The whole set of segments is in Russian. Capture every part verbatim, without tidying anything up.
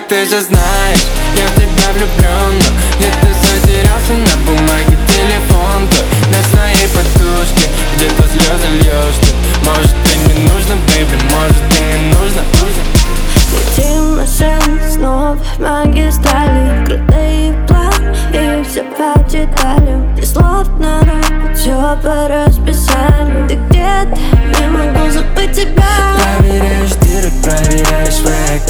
ты же знаешь, я в тебя влюблен, но где-то затерялся на бумаге телефон твой, на своей подушке, где-то слезы льешь ты. Может, ты не нужна, бэйби, может, ты не нужна. Летим машин снова в магистрали, крутые планы и все по деталям. Ты словно робот, все по расписанию. Ты где-то, не могу забыть тебя. Проверяешь директ, проверяешь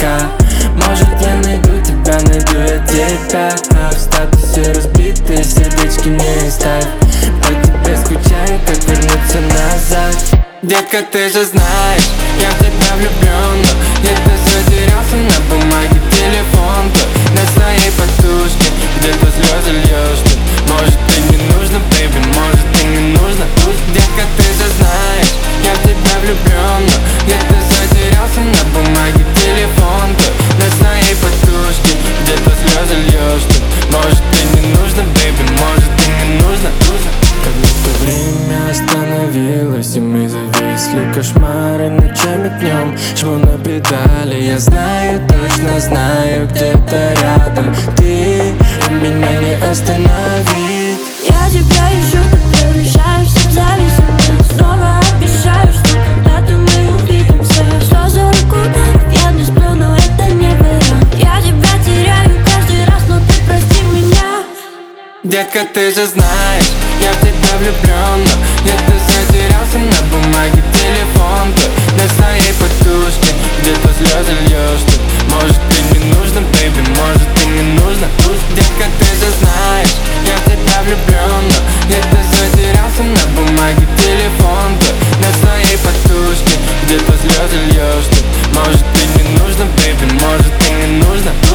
ВК. Может, я найду тебя, найду я тебя. А в статусе разбитые сердечки не ставь. По тебе скучаю, как вернуться назад. Детка, ты же знаешь, я в тебя влюблен, но где-то затерялся на бумаге телефон твой, на своей подушке, где-то слезы льешь ты. Может, ты не нужна, бэйби, может, ты не нужна. Детка, ты же знаешь, я в тебя влюблен, но где-то затерялся на бумаге телефон твой, на своей подушке, где-то слезы льешь ты. Может, ты не нужна, бэйби, может, ты не нужна. Как будто время остановилось, и мы зависли. Кошмары ночами, днем, жму на педали. Я знаю, точно знаю, где-то рядом ты, и меня не остановить. Я тебя ищу, ты превращаешься в зависимость. Снова обещаю, что когда-то мы увидимся. Что за руку дарит, я не сплю, но это не вариант. Я тебя теряю каждый раз, но ты прости меня. Детка, ты же знаешь, я в тебя влюблен, но где-то затерялся на бумаге телефон твой, на своей подушке, где-то слезы льешь ты. Может, ты не нужна, бэйби, может, ты не нужна. Детка, ты же знаешь, я в тебя влюблен, но где-то затерялся на бумаге телефон твой, на своей подушке, где-то слезы льешь ты. Может, ты не нужна, бэйби, может, ты не нужна.